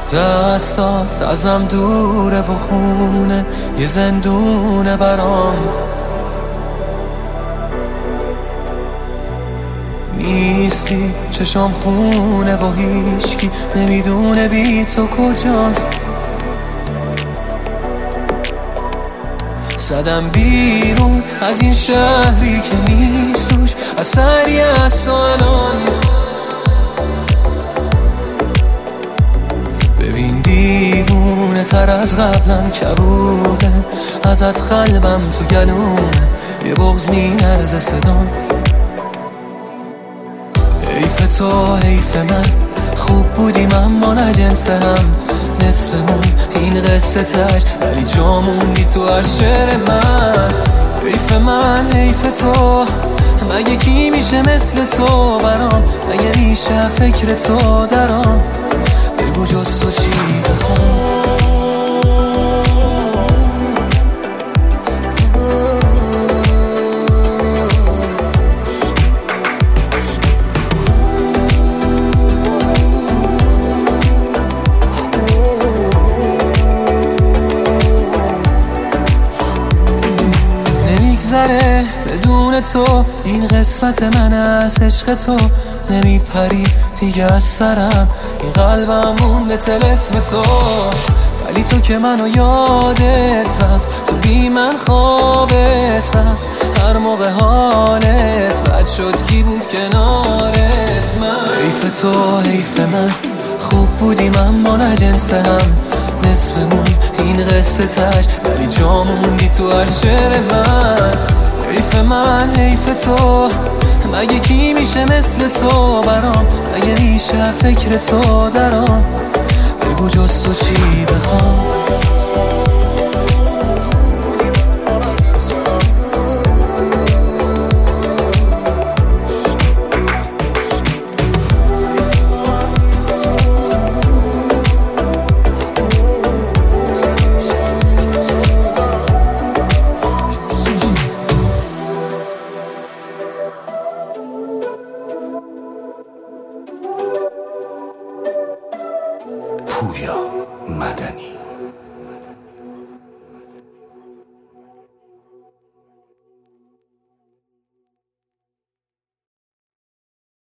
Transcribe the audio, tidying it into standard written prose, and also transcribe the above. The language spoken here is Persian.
دستات ازم دوره و خونه یه زندونه برام. نیستی چشام خونه و هیچکی نمیدونه بی تو کجا. زدم بیرون از این شهری که نیست توش اثری از تو الان. ببین دیوونه تر از قبلم کبوده ازت قلبم تو گلومه یه بغض می‌لرزه صدام. حیف تو حیف من خوب بودیم اما نه جنس هم نصفمون این قصه تش ولی جاموندی تو هر شعر من. حیف من حیف تو مگه کی میشه مثل تو برام مگه میشه فکر تو درام. بگو جز تو چی بخوام. بدون تو این قسمت من از عشق تو نمیپری دیگه از سرم. این قلبم مونده طلسم تو ولی تو که منو یادت رفت. تو بی من خوابت رفت هر موقع حالت بد شد کی بود کنارت. من حیف تو حیف من خوب بودیم اما نه جنس هم نصفمون این قصه تش ولی جاموندی تو هر شعر من. حیف من حیف تو مگه کی میشه مثل تو برام مگه میشه فکر تو درام. بگو جز تو چی بخوام.